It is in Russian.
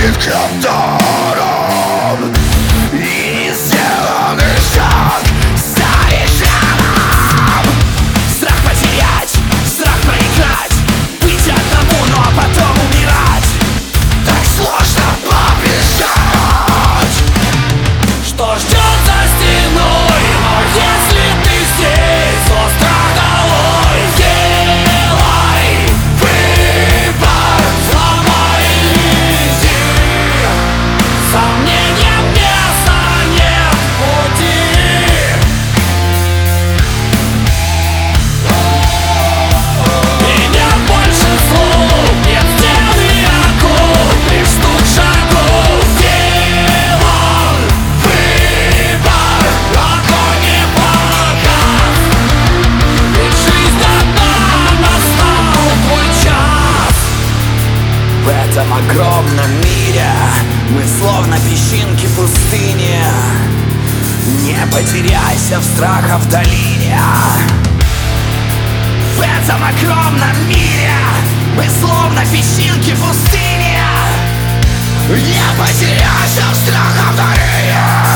котором и сделанный шаг станешь рядом. Страх потерять, страх проиграть, быть одному, но потом умирать. Так сложно побеждать. Что ждет за стеной, но если ты здесь, то страх долой. Делай выбор, сломай иллюзии. Сомнениям места нет в пути. И нет больше слов, нет стен и оков, лишь стук шагов. Делай выбор, огонь и показ. Ведь жизнь одна, настал твой час. В этом огромном мире мы словно песчинки в пустыне. Не потеряйся в страхах в долине. В этом огромном мире мы словно песчинки в пустыне. Не потеряйся в страхах в долине.